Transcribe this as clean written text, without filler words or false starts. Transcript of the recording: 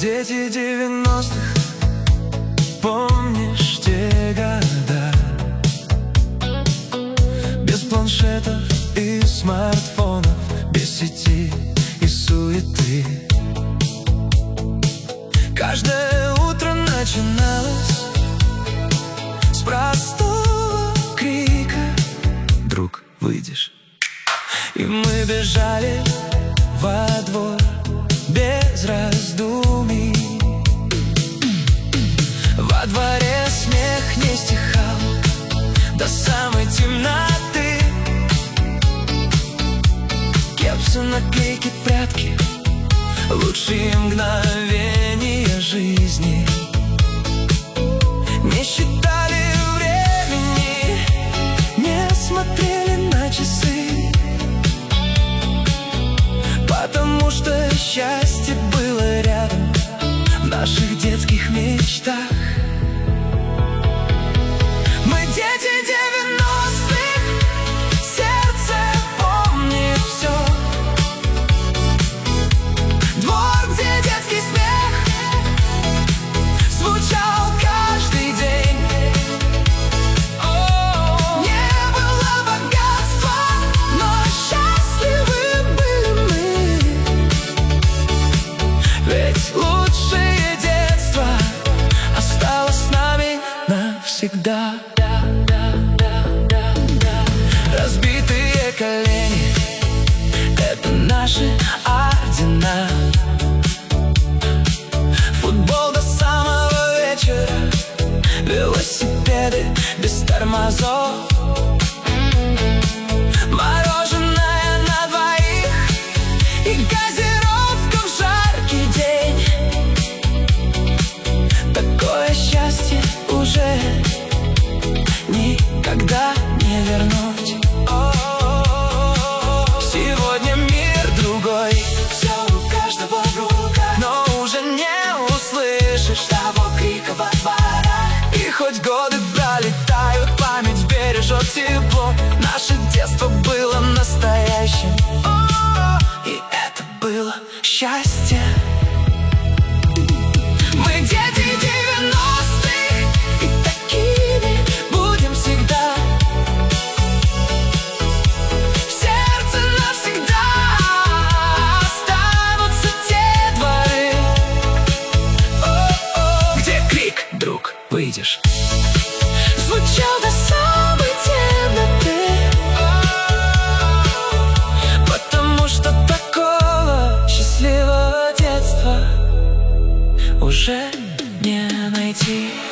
Дети 90-х, помнишь те года? Без планшетов и смартфонов, без сети и суеты. Каждое утро начиналось с простого крика: «Друг, выйдешь?» И мы бежали во двор без раздумий. Во дворе смех не стихал до самой темноты. Кепсы, наклейки, прятки, лучшие мгновения жизни. Не считали времени, не смотрели на часы, потому что счастье было рядом в наших детских мечтах. Мы дети 90-х, сердце помнит все. Двор, где детский смех звучал каждый день. Не было богатства, но счастливы были мы. Ведь лучшее детство осталось с нами навсегда. Разбитые колени — это наши ордена. Футбол до самого вечера, велосипеды без тормозов, мороженое на двоих и газировка в жаркий день. Такое счастье уже никогда не вернуть. Сегодня мир другой, все у каждого в руках, но уже не услышишь того крика во дворах. И хоть годы пролетают, память бережет тепло. Наше детство было настоящим, и это было счастье. Мы дети 90-х, и такими будем всегда. В сердце навсегда останутся те дворы, где крик: «Друг, выйдешь?» звучал до самой темноты, потому что такого счастливого детства уже не найти.